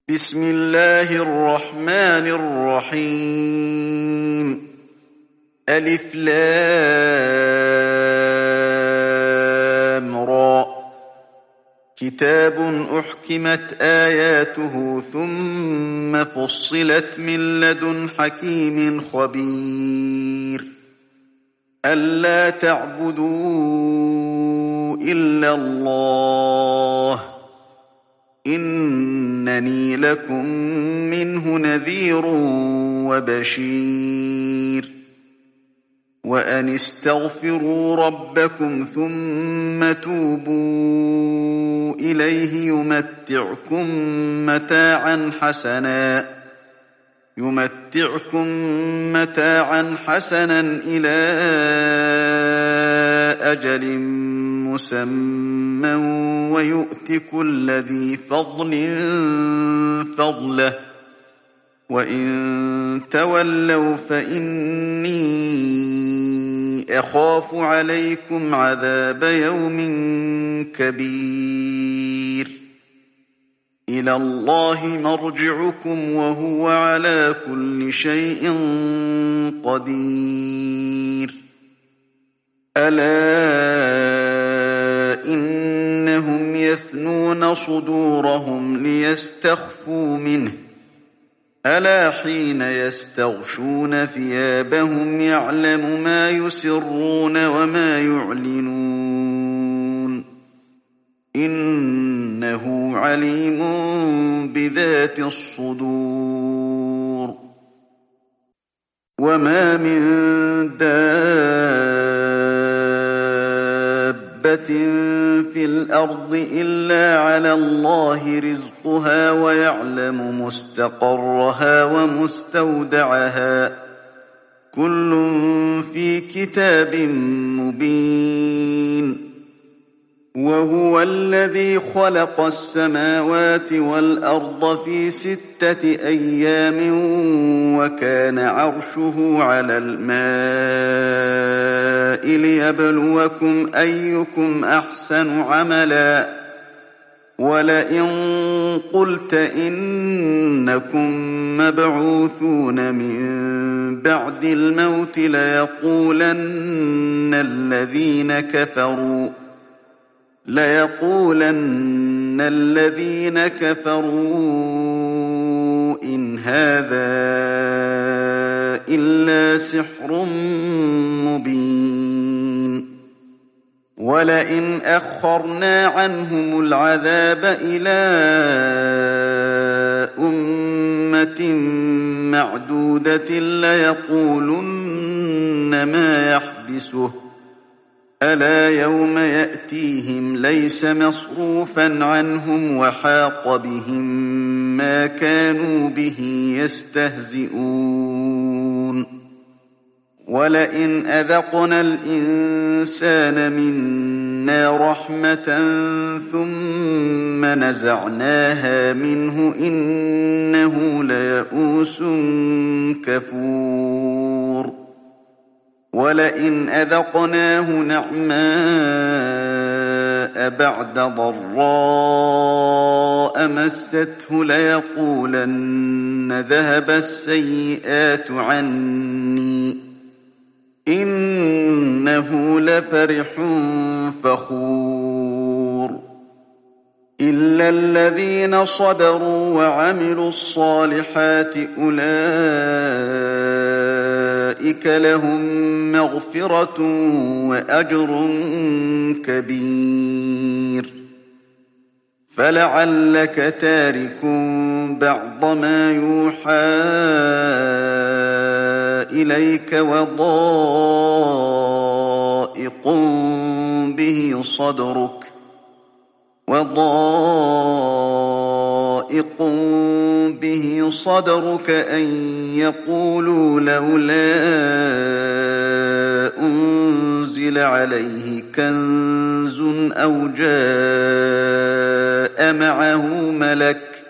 بسم الله الرحمن الرحيم. ألف لام را. كتاب أحكمت آياته ثم فصلت من لدن حكيم خبير. ألا تعبدوا إلا الله إنني لكم منه نذير وبشير. وأن استغفروا ربكم ثم توبوا إليه يمتعكم متاعا حسنا إلى أجل مسمى ويؤت كل ذي فضل فضله وإن تولوا فإني أخاف عليكم عذاب يوم كبير. إلى الله مرجعكم وهو على كل شيء قدير. ألا إنهم يثنون صدورهم ليستخفوا منه ألا حين يستغشون ثيابهم يعلم ما يسرون وما يعلنون إنه عليم بذات الصدور. وما من دابة في الأرض إلا على الله رزقها ويعلم مستقرها ومستودعها كل في كتاب مبين. وهو الذي خلق السماوات والأرض في 6 أيام وكان عرشه على الماء ليبلوكم أيكم أحسن عملا. ولئن قلت إنكم مبعوثون من بعد الموت ليقولن الذين كفروا إن هذا إلا سحر مبين. ولئن أخرنا عنهم العذاب إلى أمة معدودة ليقولن ما يحبسه ألا يوم يأتيهم ليس مصروفا عنهم وحاق بهم ما كانوا به يستهزئون. ولئن أذقنا الإنسان منا رحمة ثم نزعناها منه إنه ليئوس كفور. ولئن أذقناه نعماء بعد ضراء مسته ليقولن ذهب السيئات عني إنه لفرح فخور. إلا الذين صبروا وعملوا الصالحات أولئك لهم مغفرة وأجر كبير. فلعلك تارك بعض ما يوحى إليك وضائق به صدرك أن يقولوا لولا أنزل عليه كنز أو جاء معه ملك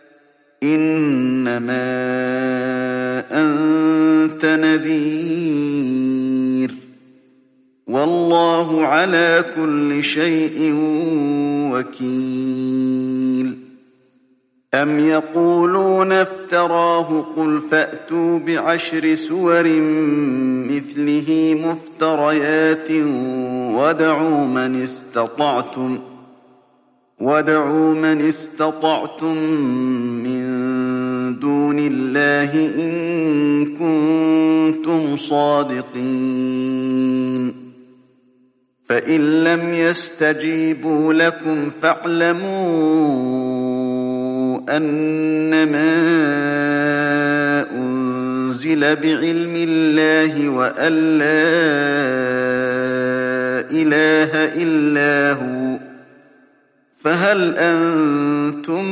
إنما أنت نذير والله على كل شيء وكيل. أَمْ يَقُولُونَ افْتَرَاهُ قُلْ فَأْتُوا بِعَشْرِ سُوَرٍ مِثْلِهِ مُفْتَرَيَاتٍ وَادْعُوا مَنِ اسْتَطَعْتُم مِّن دُونِ اللَّهِ إِن كُنتُمْ صَادِقِينَ فَإِن لَّمْ يَسْتَجِيبُوا لَكُمْ فَاعْلَمُوا أَنَّمَا أُنزِلَ بِعِلْمِ اللَّهِ وَأَن لَّا إِلَٰهَ إِلَّا هُوَ فَهَلْ أَنتُم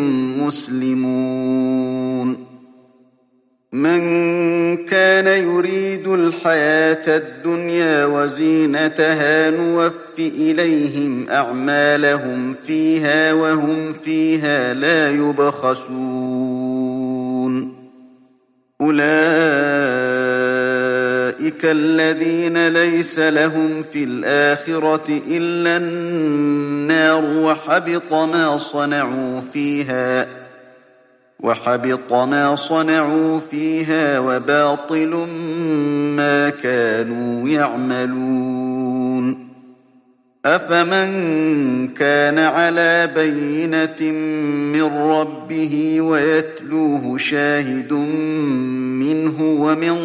مُّسْلِمُونَ مَن كَانَ يُرِيدُ الْحَيَاةَ الدُّنْيَا وَزِينَتَهَا نُوَفِّ إِلَيْهِمْ أَعْمَالَهُمْ فِيهَا وَهُمْ فِيهَا لَا يُبْخَسُونَ أُولَٰئِكَ الَّذِينَ لَيْسَ لَهُمْ فِي الْآخِرَةِ إِلَّا النَّارُ وَحَبِطَ مَا صَنَعُوا فِيهَا وَبَاطِلٌ مَّا كَانُوا يَعْمَلُونَ أَفَمَن كَانَ عَلَىٰ بَيِّنَةٍ مِّن رَّبِّهِ وَيَتْلُوهُ شَاهِدٌ مِّنْهُ وَمِن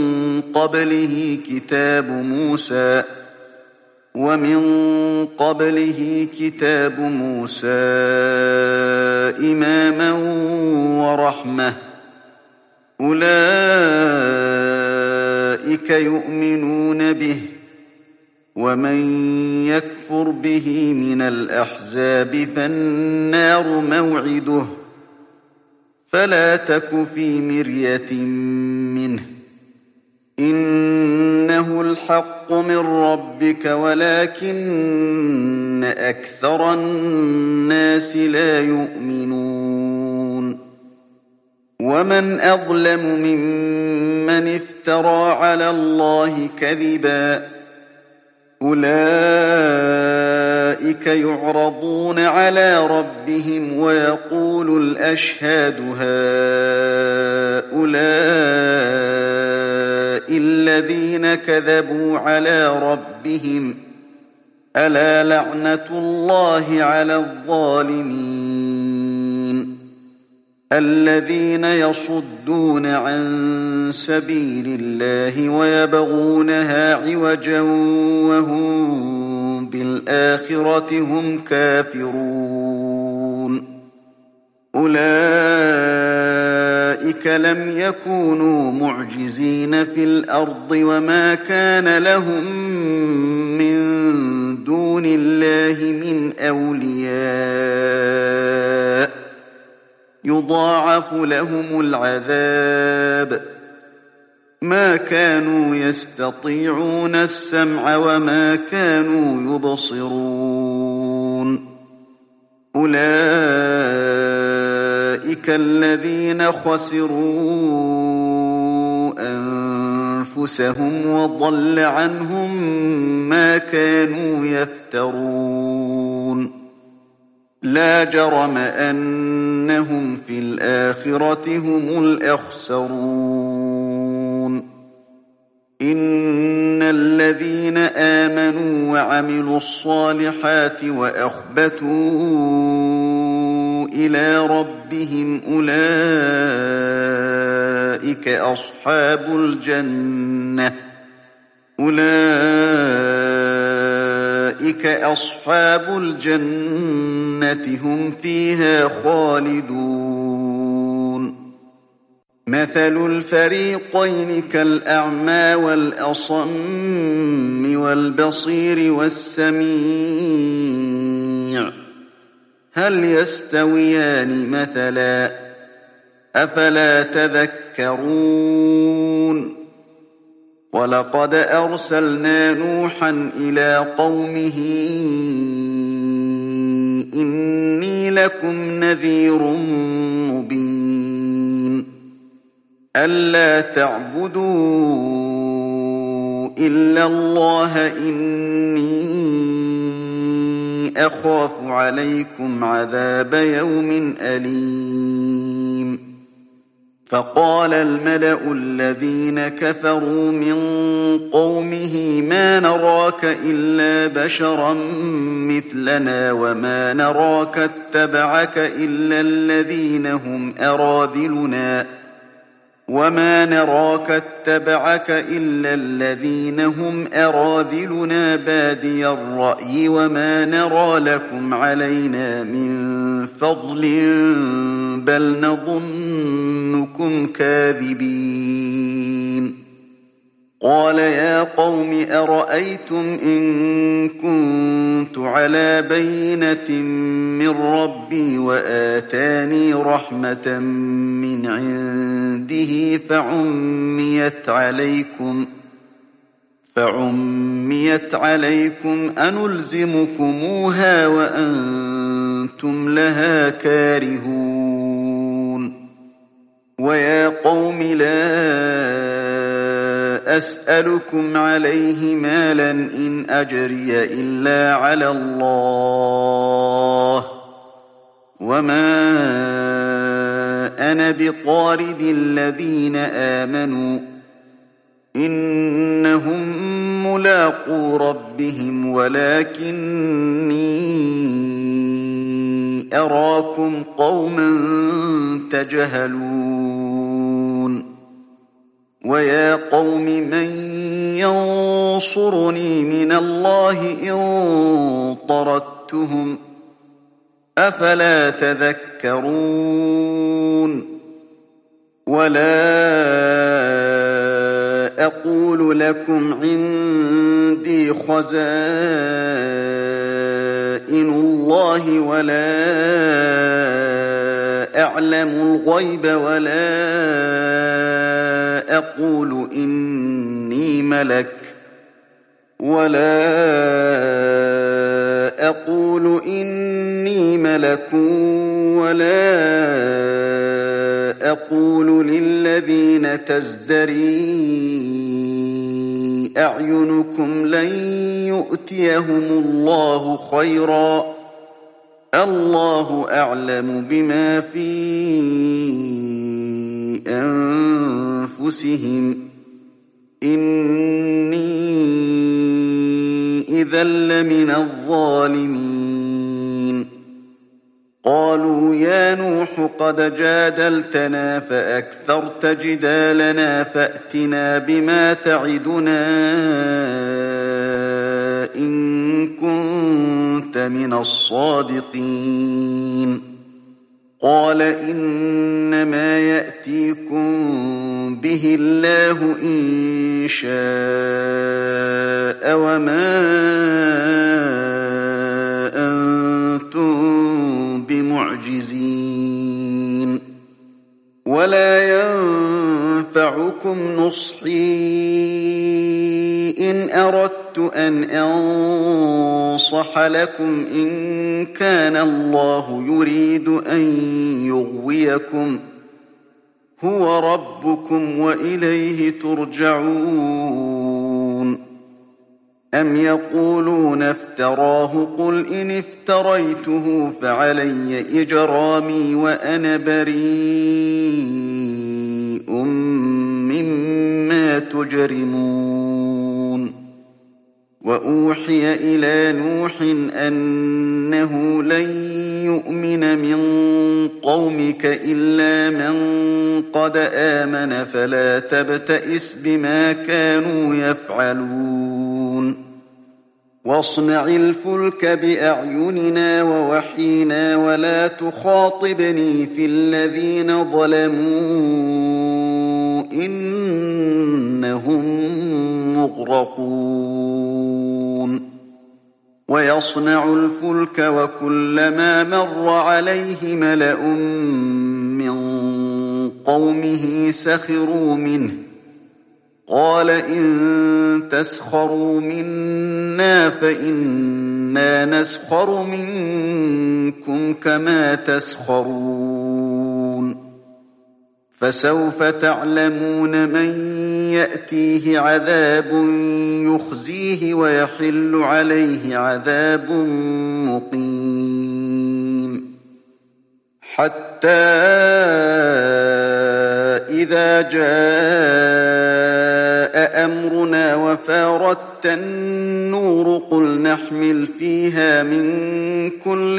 قَبْلِهِ كِتَابُ مُوسَىٰ إِمَامًا وَرَحْمَةً أُولَٰئِكَ يُؤْمِنُونَ بِهِ ۚ وَمَن يَكْفُرْ بِهِ مِنَ الْأَحْزَابِ فَالنَّارُ مَوْعِدُهُ ۚ فَلَا تَكُ فِي مِرْيَةٍ مِّنْهُ ۚ إِنَّهُ الْحَقُّ مِن رَّبِّكَ وَلَٰكِنَّ أَكْثَرَ النَّاسِ لَا يُؤْمِنُونَ وَمَنْ أَظْلَمُ مِمَّنِ افْتَرَىٰ عَلَى اللَّهِ كَذِبًا ۚ أُولَٰئِكَ يُعْرَضُونَ عَلَىٰ رَبِّهِمْ وَيَقُولُ الْأَشْهَادُ هَٰؤُلَاءِ الَّذِينَ كَذَبُوا عَلَىٰ رَبِّهِمْ ۚ أَلَا لَعْنَةُ اللَّهِ عَلَى الظَّالِمِينَ الَّذِينَ يَصُدُّونَ عَن سَبِيلِ اللَّهِ وَيَبْغُونَهَا عِوَجًا وَهُم بِالْآخِرَةِ هُمْ كَافِرُونَ أُولَٰئِكَ لَمْ يَكُونُوا مُعْجِزِينَ فِي الْأَرْضِ وَمَا كَانَ لَهُم مِّن دُونِ اللَّهِ مِنْ أَوْلِيَاءَ ۘ يُضَاعَفُ لَهُمُ الْعَذَابُ ۚ مَا كَانُوا يَسْتَطِيعُونَ السَّمْعَ وَمَا كَانُوا يُبْصِرُونَ أُولَٰئِكَ الَّذِينَ خَسِرُوا أَنفُسَهُمْ وَضَلَّ عَنْهُم مَّا كَانُوا يَفْتَرُونَ لَا جَرَمَ أَنَّهُمْ فِي الْآخِرَةِ هُمُ الْأَخْسَرُونَ إِنَّ الَّذِينَ آمَنُوا وَعَمِلُوا الصَّالِحَاتِ وَأَخْبَتُوا إِلَىٰ رَبِّهِمْ أُولَٰئِكَ أَصْحَابُ الْجَنَّةِ هُمْ فِيهَا خَالِدُونَ مَثَلُ الْفَرِيقَيْنِ كَالْأَعْمَىٰ وَالْأَصَمِّ وَالْبَصِيرِ وَالسَّمِيعِ ۚ هَلْ يَسْتَوِيَانِ مَثَلًا ۚ أَفَلَا تَذَكَّرُونَ وَلَقَدْ أَرْسَلْنَا نُوحًا إِلَىٰ قَوْمِهِ إِنِّي لَكُمْ نَذِيرٌ مُّبِينٌ أَلَّا تَعْبُدُوا إِلَّا اللَّهَ إِنِّي أخاف عليكم عذاب يوم أليم فقال الملأ الذين كفروا من قومه ما نراك إلا بشرا مثلنا وما نراك اتبعك إلا الذين هم أراذلنا بادي الرأي وما نرى لكم علينا من فضل بل نظنكم كاذبين قال يا قوم أرأيتم إن كنت على بينة من ربي وآتاني رحمة من عنده فعميت عليكم أنلزمكموها وأنتم لها كارهون ويا قوم لا أسألكم عليه مالا إن أجري إلا على الله وما أنا بطارد الذين آمنوا إنهم ملاقو ربهم ولكني أراكم قوما تجهلون ويا قوم من ينصرني من الله إن طردتهم أفلا تذكرون ولا أقول لكم عندي خزائن الله ولا أعلم الغيب ولا أقول إني ملك ولا أقول للذين تزدري أعينكم لن يؤتيهم الله خيرا الله أعلم بما في أنفسهم إني إذا لمن الظالمين قالوا يا نوح قد جادلتنا فأكثرت جدالنا فأتنا بما تعدنا إن كنت من الصادقين قال إنما يأتيكم به الله إن شاء وما أنتم بمعجزين ولا ينفعكم نصحي إن أردت أن أنصح لكم إن كان الله يريد أن يغويكم هو ربكم وإليه ترجعون أم يقولون افتراه قل إن افتريته فعلي إجرامي وأنا بريء مما تجرمون وأوحي إلى نوح أنه لن يؤمن من قومك إلا من قد آمن فلا تبتئس بما كانوا يفعلون واصنع الفلك بأعيننا ووحينا ولا تخاطبني في الذين ظلموا إنهم مغرقون ويصنع الفلك وكلما مر عليه ملأ من قومه سخروا منه قال إن تسخروا منا فإنا نسخر منكم كما تسخرون فسوف تعلمون من يأتيه عذاب يخزيه ويحل عليه عذاب مقيم حتى إذا جاء أمرنا وفارت النور قل نحمل فيها من كل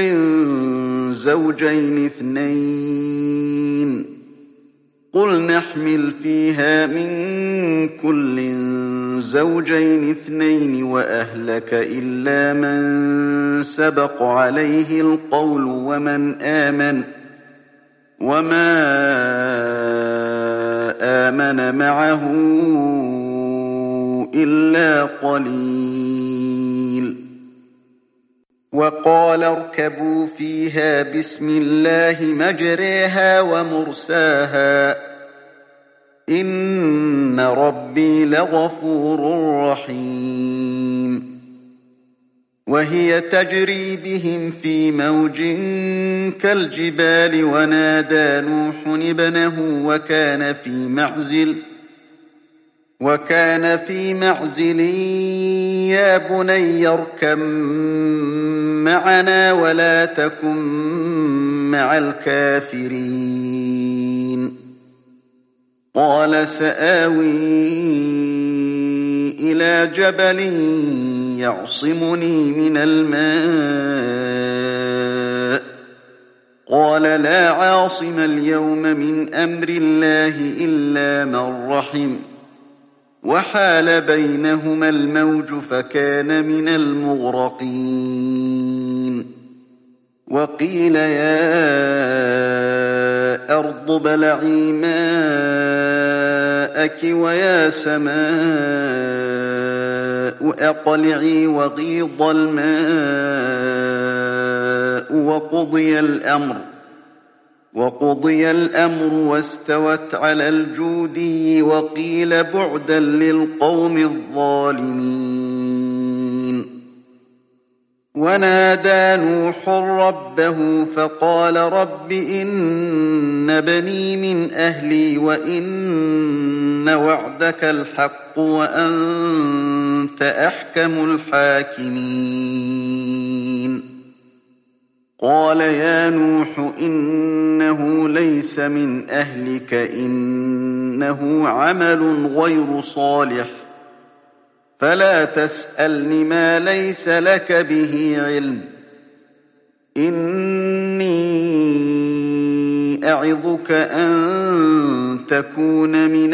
زوجين اثنين وأهلك إلا من سبق عليه القول وما آمن معه إلا قليل وقال اركبوا فيها بسم الله مجريها ومرساها إن ربي لغفور رحيم وهي تجري بهم في موج كالجبال ونادى نوح ابنه وكان في معزل يا بني اركب معنا ولا تكن مع الكافرين قال سآوي إلى جبل يعصمني من الماء قال لا عاصم اليوم من أمر الله إلا من رحم وحال بينهما الموج فكان من المغرقين وقيل يا أرض ابلعي ماءك ويا سماء أقلعي وغيض الماء وقضي الأمر واستوت على الجودي وقيل بعدا للقوم الظالمين ونادى نوح ربه فقال رب إن بني من أهلي وإن وعدك الحق وأنت أحكم الحاكمين قال يا نوح إنه ليس من أهلك إنه عمل غير صالح فلا تسألني ما ليس لك به علم إني أعظك أن تكون من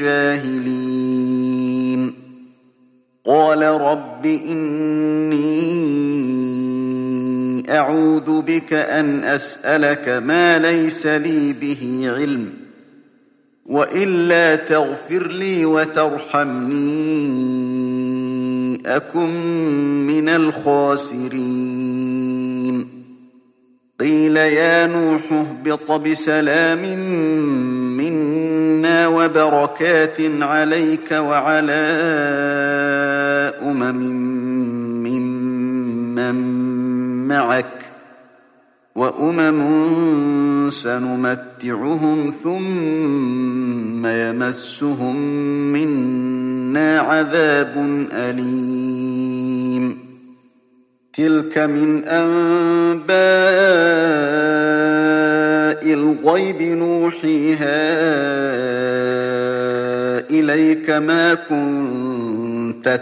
الجاهلين قال رب إني أعوذ بك أن أسألك ما ليس لي به علم وإلا تغفر لي وترحمني أكن من الخاسرين قيل يا نوح اهبط بسلام منا وبركات عليك وعلى ممن معك وأمم سنمتعهم ثم يمسهم منا عذاب أليم تلك من أنباء الغيب نوحيها إليك ما كنت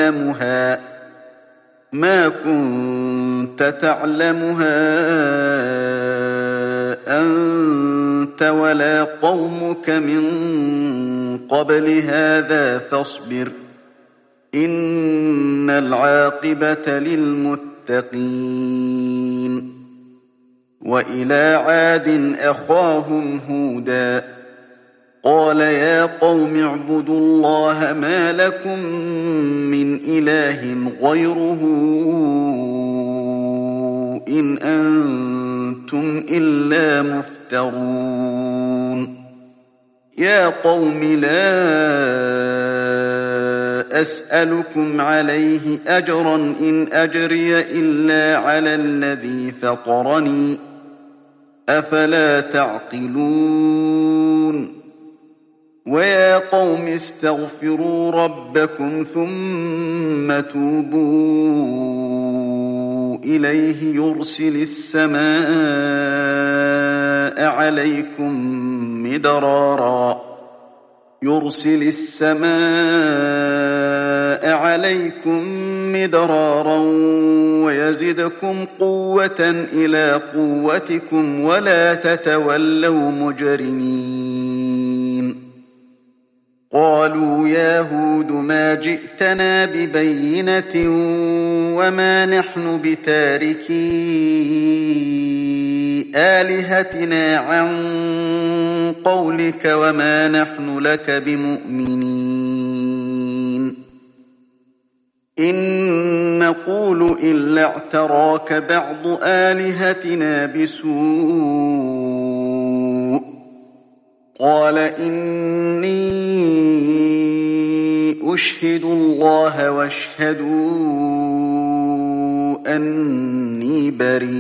تعلمها أنت ولا قومك من قبل هذا فاصبر إن العاقبة للمتقين وإلى عاد أخاهم هودا قال يا قوم اعبدوا الله ما لكم من إله غيره إن أنتم إلا مفترون يا قوم لا أسألكم عليه أجرا إن أجري إلا على الذي فطرني أفلا تعقلون ويا قوم استغفروا ربكم ثم توبوا إليه يرسل السماء عليكم مدرارا ويزدكم قوة إلى قوتكم ولا تتولوا مجرمين قالوا يا هود ما جئتنا ببينة وما نحن بتاركي آلهتنا عن قولك وما نحن لك بمؤمنين إن نقول إلا اعتراك بعض آلهتنا بسوء قال إني أشهد الله واشهدوا أني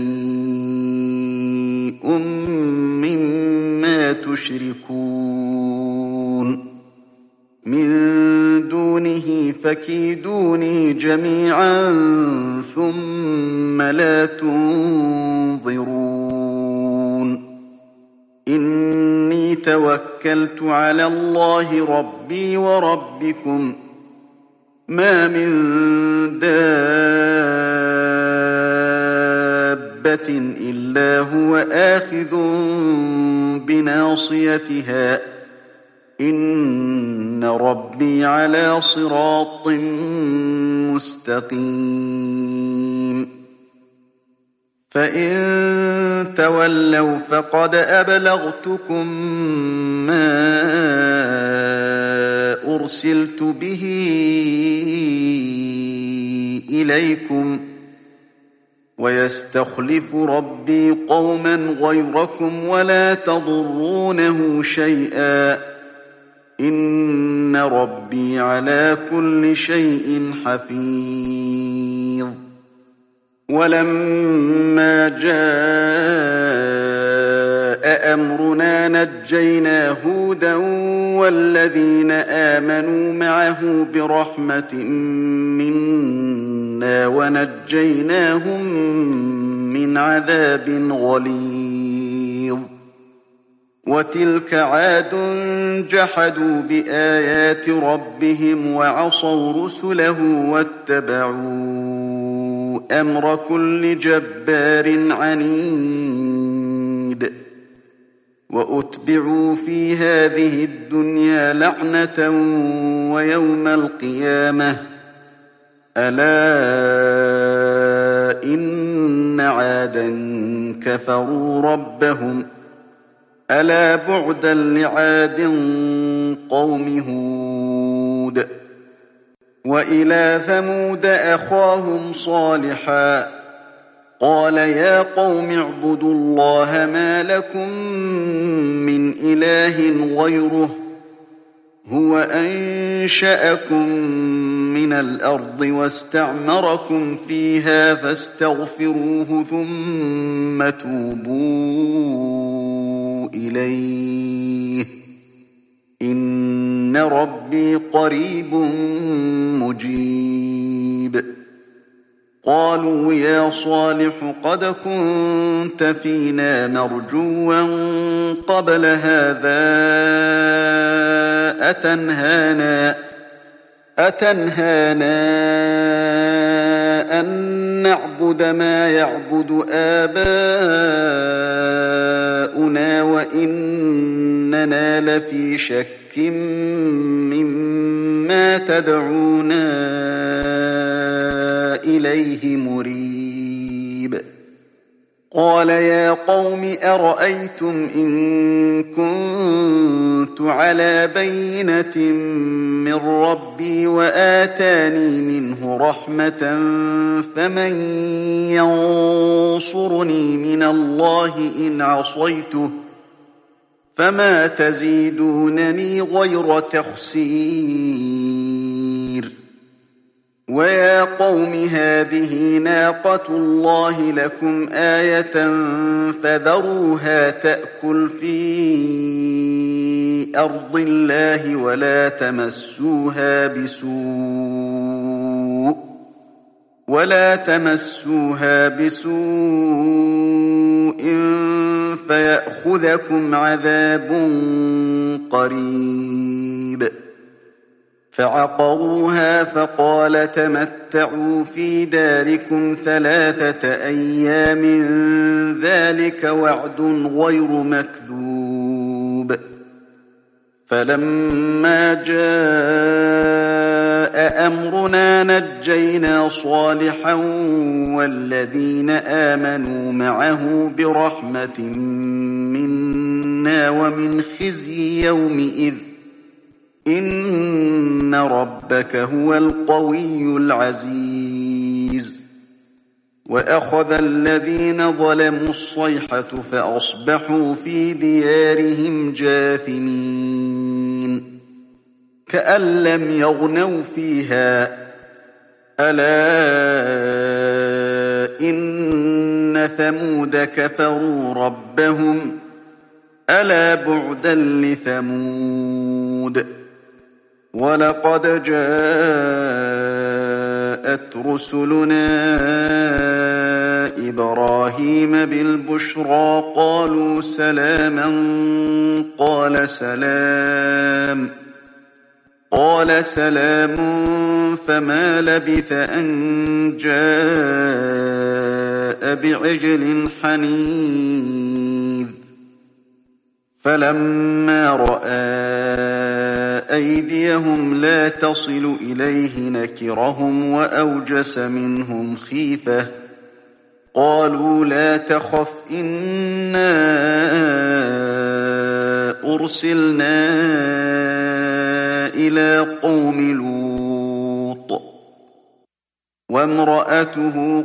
بريء مما تشركون من دونه فكيدوني جميعا ثم لا تنظرون إني توكلت على الله ربي وربكم ما من دابة إلا هو آخذ بناصيتها إن ربي على صراط مستقيم فإن تولوا فقد أبلغتكم ما أرسلت به إليكم ويستخلف ربي قوما غيركم ولا تضرونه شيئا إن ربي على كل شيء حفيظ ولما جاء أمرنا نجينا هودا والذين آمنوا معه برحمة منا ونجيناهم من عذاب غليظ وتلك عاد جحدوا بآيات ربهم وعصوا رسله واتبعوا أمر كل جبار عنيد وأتبعوا في هذه الدنيا لعنة ويوم القيامة ألا إن عادا كفروا ربهم ألا بعدا لعاد قوم هود وإلى ثمود أخاهم صالحا قال يا قوم اعبدوا الله ما لكم من إله غيره هو أنشأكم من الأرض واستعمركم فيها فاستغفروه ثم توبوا إليه إن ربي قريب مجيب قالوا يا صالح قد كنت فينا مرجوا قبل هذا أتنهانا أن نعبد ما يعبد آباؤنا وإننا لفي شك مما تدعونا إليه مريب قال يا قوم أرأيتم إن كنت على بينة من ربي وآتاني منه رحمة فمن ينصرني من الله إن عصيته فما تزيدونني غير تخسير ويا قوم هذه ناقة الله لكم آية فذروها تأكل في أرض الله ولا تمسوها بسوء فيأخذكم عذاب قريب فعقروها فقال تمتعوا في داركم 3 أيام ذلك وعد غير مكذوب فلما جاء أمرنا نجينا صالحا والذين آمنوا معه برحمة منا ومن خزي يومئذ إن ربك هو القوي العزيز وأخذ الذين ظلموا الصيحة فأصبحوا في ديارهم جاثمين كأن لم يغنوا فيها ألا إن ثمود كفروا ربهم ألا بعدا لثمود ولقد جاءت رسلنا إبراهيم بالبشرى قالوا سلاما قال سلام فما لبث أن جاء بعجل حنيذ فلما رأى أيديهم لا تصل إليه نكرهم وأوجس منهم خيفة قالوا لا تخف إنا أرسلنا إلى قوم لوط وامرأته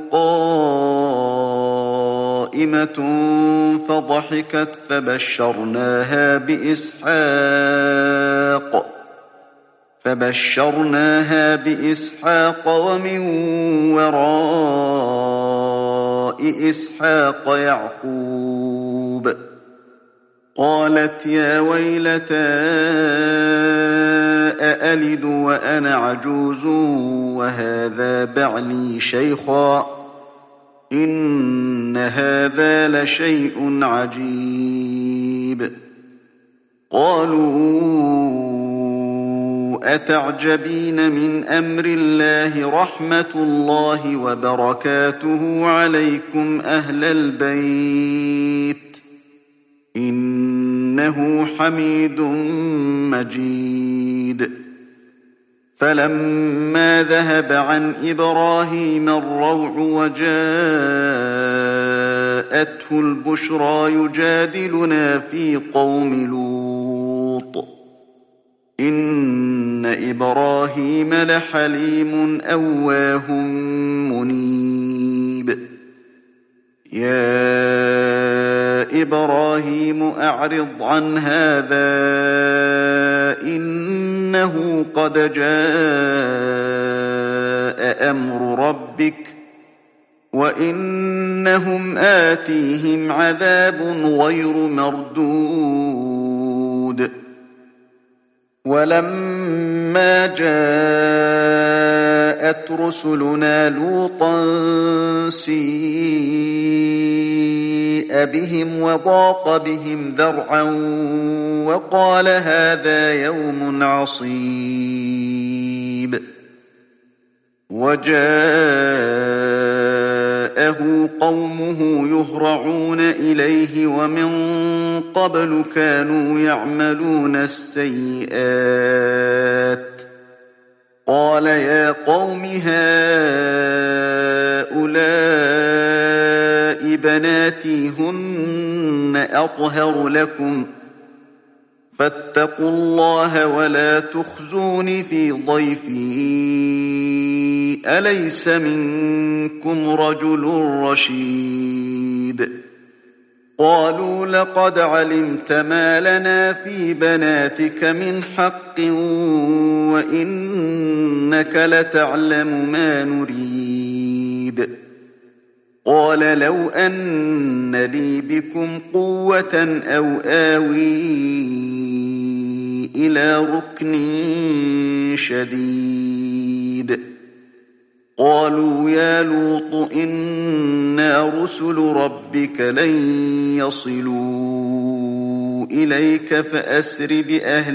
قائمة فضحكت فبشرناها بإسحاق ومن وراء إسحاق يعقوب قالت يا ويلتى أألد وأنا عجوز وهذا بعلي شيخا إن هذا لشيء عجيب قالوا أتعجبين من أمر الله رحمة الله وبركاته عليكم أهل البيت إنه حميد مجيد فلما ذهب عن إبراهيم الروع وجاءته البشرى يجادلنا في قوم لوط إن إبراهيم لحليم أواه منيب يا إبراهيم أعرض عن هذا إنه قد جاء أمر ربك وإنهم آتيهم عذاب غير مردود ولما جاءت رسلنا لوطا سيء بهم وضاق بهم ذرعا وقال هذا يوم عصيب وجاءه قومه يهرعون إليه ومن قبل كانوا يعملون السيئات قال يا قوم هؤلاء بناتي هن أطهر لكم فاتقوا الله ولا تخزون في ضيفي أليس منكم رجل رشيد قالوا لقد علمت ما لنا في بناتك من حق وإنك لتعلم ما نريد قال لو أن لي بكم قوة أو آوي إلى ركن شديد قالوا يا لوط إنا رسل ربك لن يصلوا إليك فأسر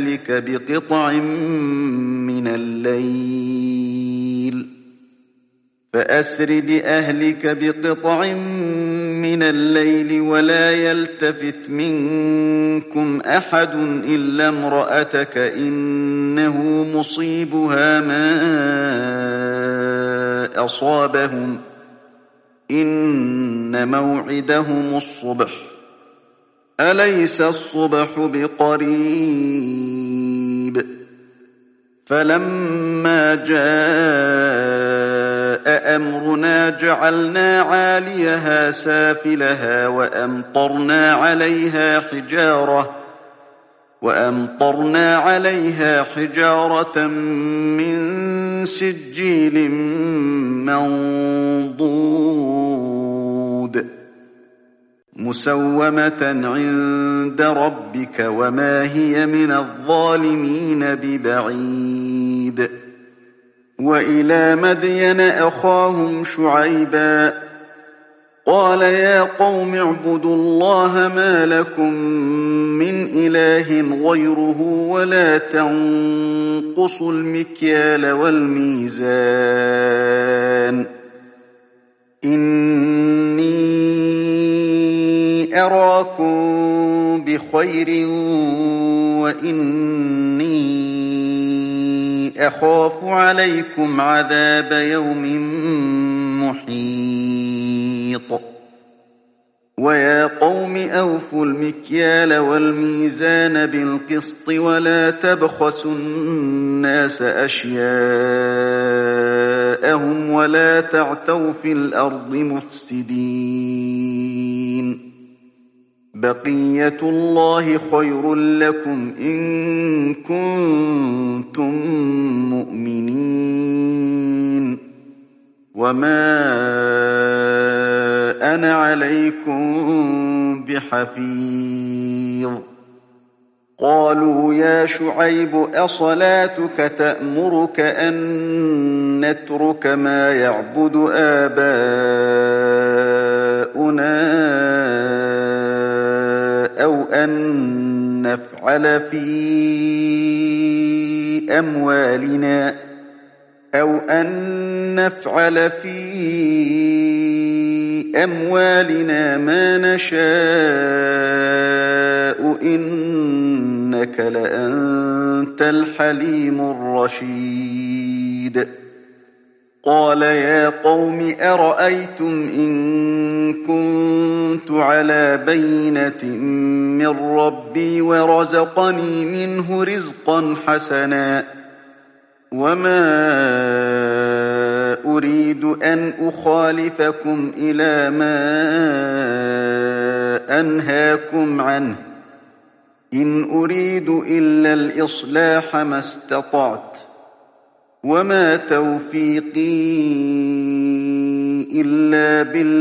بأهلك بقطع من الليل ولا يلتفت منكم أحد إلا امرأتك إنه مصيبها ما أصابهم إن موعدهم الصبح أليس الصبح بقريب فلما جاء أمرنا جعلنا عاليها سافلها وأمطرنا عليها حجارة من سجيل منضود مسومة عند ربك وما هي من الظالمين ببعيد وإلى مدين أخاهم شعيبا قال يا قوم اعبدوا الله ما لكم من إله غيره ولا تنقصوا المكيال والميزان إني أراكم بخير وإني أخاف عليكم عذاب يوم محيط ويا قوم أوفوا المكيال والميزان بالقسط ولا تبخسوا الناس أشياءهم ولا تعثوا في الأرض مفسدين بقية الله خير لكم إن كنتم مؤمنين وما أنا عليكم بحفيظ قالوا يا شعيب أصلاتك تأمرك أن نترك ما يعبد آباؤنا أو أن نفعل في أموالنا ما نشاء إنك لأنت الحليم الرشيد قال يا قوم أرأيتم إن كنت على بينة من ربي ورزقني منه رزقا حسنا وما أريد أن أخالفكم إلى ما أنهاكم عنه إن أريد إلا الإصلاح ما استطعت وما توفيقي إلا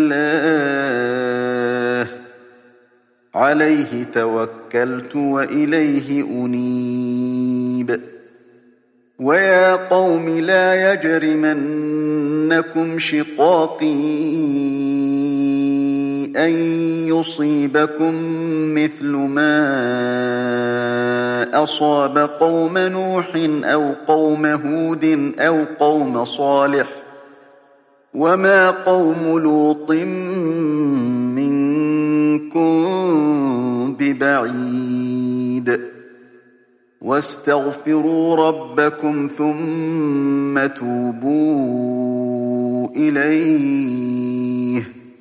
بالله عليه توكلت وإليه أنيب ويا قوم لا يجرمنكم شقاقي أن يصيبكم مثل ما أصاب قوم نوح أو قوم هود أو قوم صالح وما قوم لوط منكم ببعيد واستغفروا ربكم ثم توبوا إليه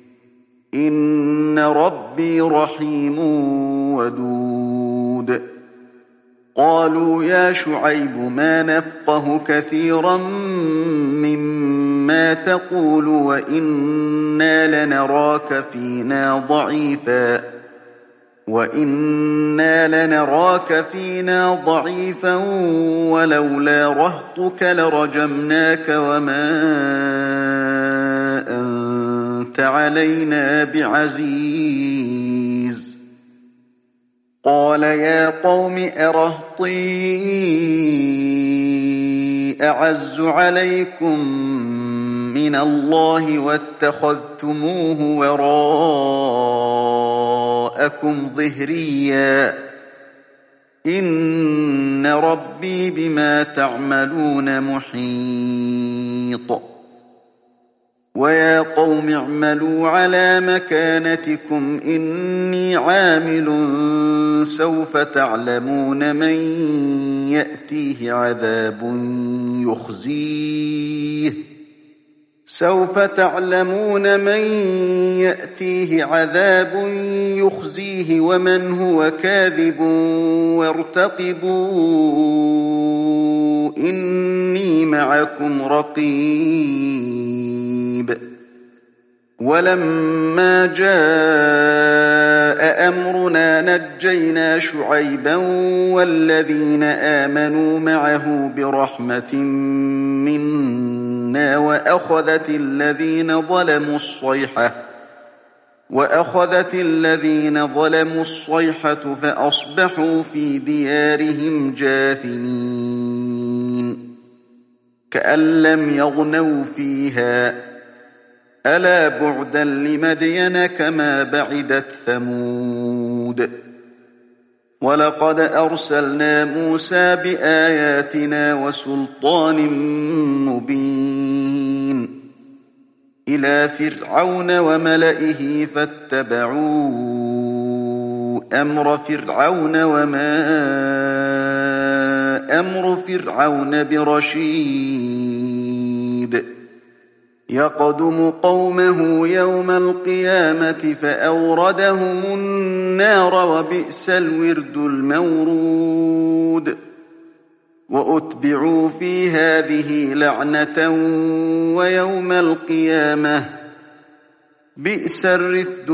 إن ربي رحيم ودود قالوا يا شعيب ما نفقه كثيرا مما تقول وإنا لنراك فينا ضعيفا ولولا رهطك لرجمناك وما أنت علينا بعزيز قال يا قوم أرهطي أعز عليكم من الله واتخذتموه وراءكم ظهريا إن ربي بما تعملون محيط ويا قوم اعملوا على مكانتكم إني عامل سوف تعلمون من يأتيه عذاب يخزيه ومن هو كاذب وارتقبوا إني معكم رقيب ولما جاء أمرنا نجينا شعيبا والذين آمنوا معه برحمة منا وأخذت الذين ظلموا الصيحة فأصبحوا في ديارهم جاثمين كأن لم يغنوا فيها ألا بعدا لمدين كما بعدت ثمود ولقد أرسلنا موسى بآياتنا وسلطان مبين إلى فرعون وملئه فاتبعوا أمر فرعون وما أمر فرعون برشيد يقدم قومه يوم القيامة فأوردهم النار وبئس الورد المورود وأتبعوا في هذه لعنة ويوم القيامة بئس الرفد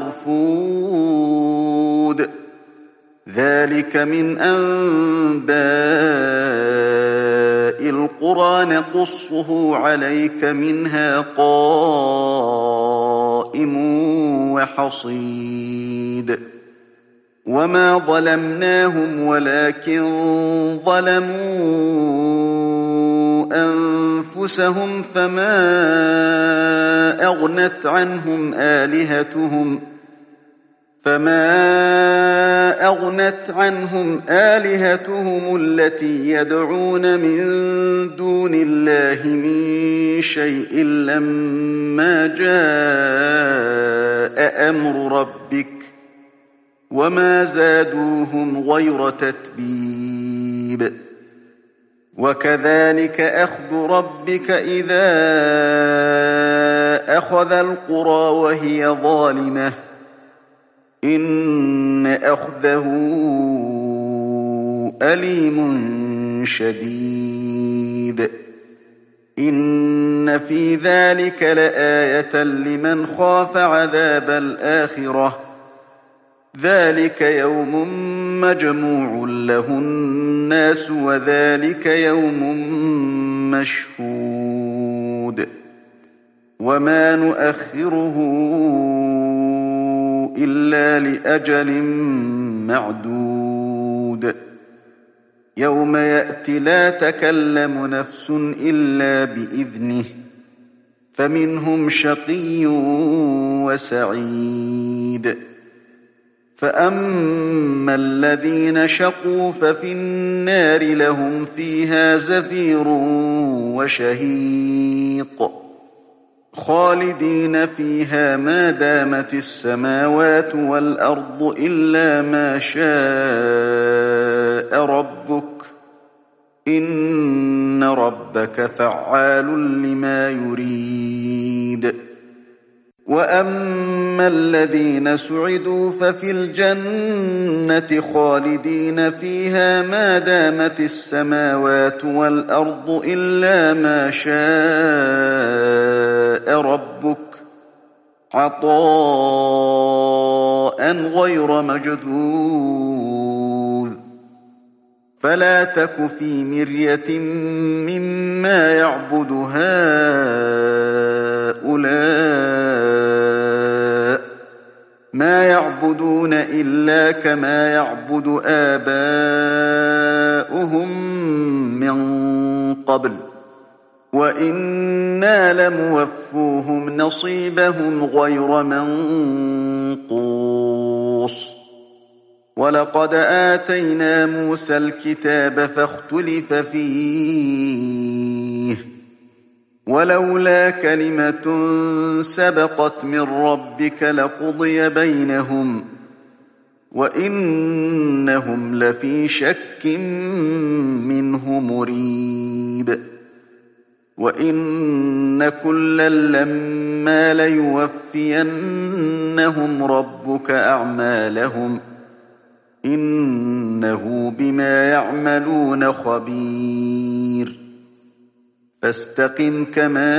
المرفود ذلك من أنباء القرى نقصه عليك منها قائم وحصيد وما ظلمناهم ولكن ظلموا أنفسهم فما أغنت عنهم آلهتهم التي يدعون من دون الله من شيء لما جاء أمر ربك وما زادوهم غير تتبيب وكذلك أخذ ربك إذا أخذ القرى وهي ظالمة إن أخذه أليم شديد إن في ذلك لآية لمن خاف عذاب الآخرة ذلك يوم مجموع له الناس وذلك يوم مشهود وما نؤخره إلا لأجل معدود يوم يأتي لا تكلم نفس إلا بإذنه فمنهم شقي وسعيد فأما الذين شقوا ففي النار لهم فيها زفير وشهيق خالدين فيها ما دامت السماوات والأرض إلا ما شاء ربك إن ربك فعال لما يريد وأما الذين سعدوا ففي الجنة خالدين فيها ما دامت السماوات والأرض إلا ما شاء ربك عطاء غير مجذوذ فلا تك في مرية مما يعبد هؤلاء ما يعبدون إلا كما يعبد آباؤهم من قبل وإنا لموفوهم نصيبهم غير منقوص ولقد آتينا موسى الكتاب فاختلف فيه ولولا كلمة سبقت من ربك لقضي بينهم وإنهم لفي شك منه مريب وإن كلا لما ليوفينهم ربك أعمالهم إنه بما يعملون خبير فاستقم كما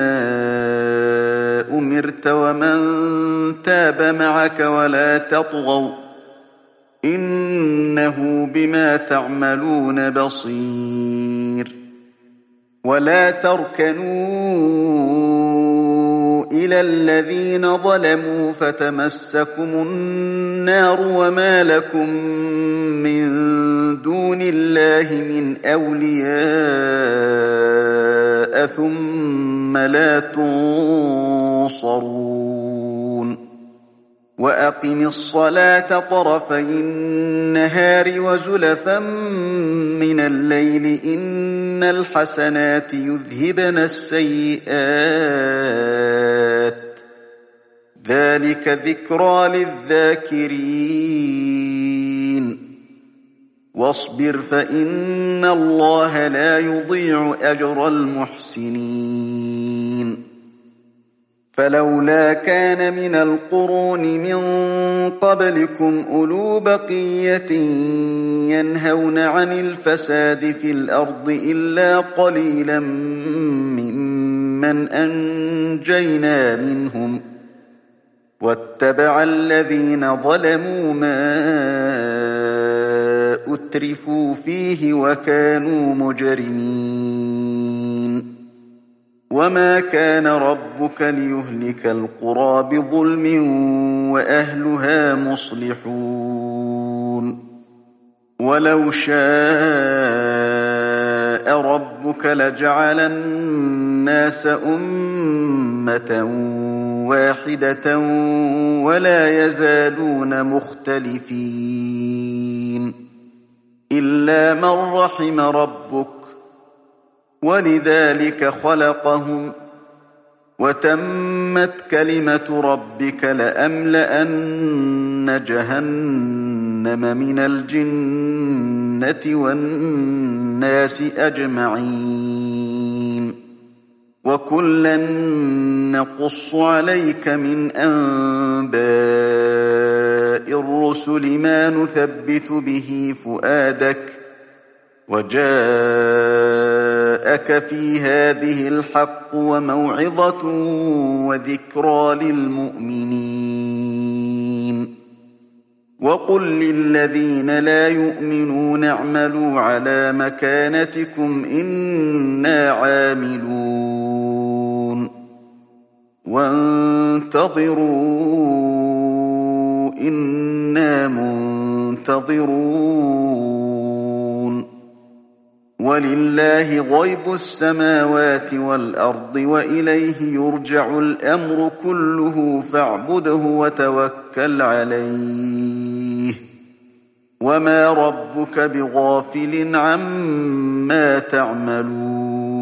أمرت ومن تاب معك ولا تطغوا إنه بما تعملون بصير ولا تركنوا إلى الذين ظلموا فتمسكم النار وما لكم من دون الله من أولياء ثم لا تنصرون وأقم الصلاة طرفي النهار وزلفا من الليل إن الحسنات يذهبن السيئات ذلك ذكرى للذاكرين واصبر فإن الله لا يضيع أجر المحسنين فلولا كان من القرون من قبلكم أولو بقية ينهون عن الفساد في الأرض إلا قليلا ممن أنجينا منهم واتبع الذين ظلموا ما أترفوا فيه وكانوا مجرمين وما كان ربك ليهلك القرى بظلم وأهلها مصلحون ولو شاء ربك لجعل الناس أمة واحدة ولا يزالون مختلفين إلا من رحم ربك ولذلك خلقهم وتمت كلمة ربك لأملأن جهنم من الجنة والناس أجمعين وكلا نقص عليك من أنباء الرسل ما نثبت به فؤادك وجاءك في هذه الحق وموعظة وذكرى للمؤمنين وقل للذين لا يؤمنون اعملوا على مكانتكم إنا عاملون وانتظروا إنا منتظرون ولله غيب السماوات والأرض وإليه يرجع الأمر كله فاعبده وتوكل عليه وما ربك بغافل عما تعملون